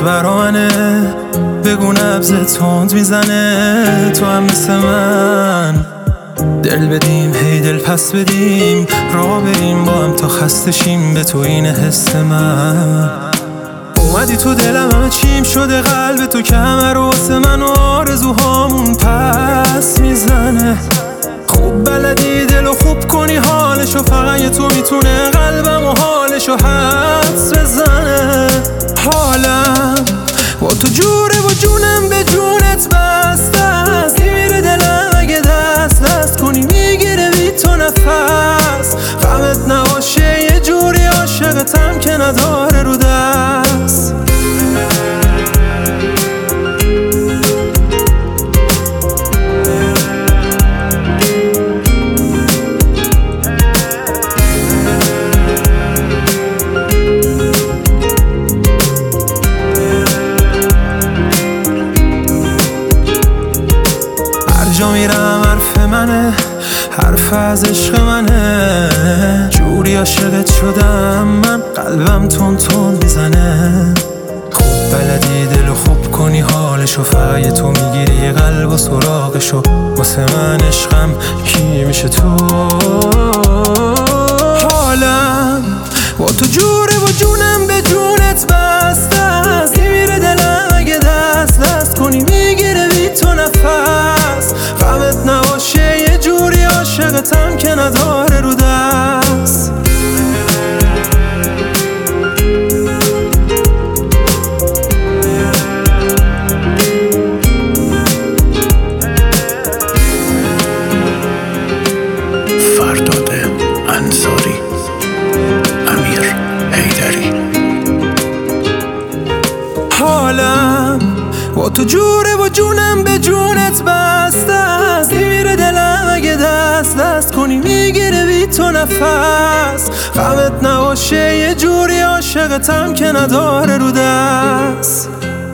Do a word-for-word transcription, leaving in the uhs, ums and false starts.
برا منه، بگو نبض تند میزنه. تو هم مثل من دل بدیم هی دل پس بدیم، راه بریم با هم تا خسته شیم، به تو این حس من. اومدی تو دلم همه چیم شده، قلب تو که همه رو واسه من و آرزوهامون پس میزنه. خوب بلدی دلو خوب کنی حالشو، فقط یه تو میتونه قلبم و حالشو حدس بزنه. حالم با تو جوره و جونم به جونت بسته است، میره دلم اگه دست دست کنی میگیره بی تو نفس. غمت نباشه یه جوری عاشقتم که نداره رو دست. جا میرم حرف منه، حرف از عشق منه. جوری عاشقت شدم من، قلبم تون تون میزنه. خوب بلدی دلو خوب کنی حالشو، فقط تو میگیری یه قلب و سراغشو. واسه من عشقم کی میشه تو؟ حالم با تو جوره و جونم به جونت بسته است، میره دلم اگه دست دست کنی میگیره بی تو نفس. غمت نباشه یه جوری عاشقتم که نداره رو دست. فرداد انصاری، امیر حیدری. حالم با تو جوره و جونم به جونت بسته است، میره دلم اگه دست دست کنی میگیره بی تو نفس. غمت نباشه یه جوری عاشقتم که نداره رو دست.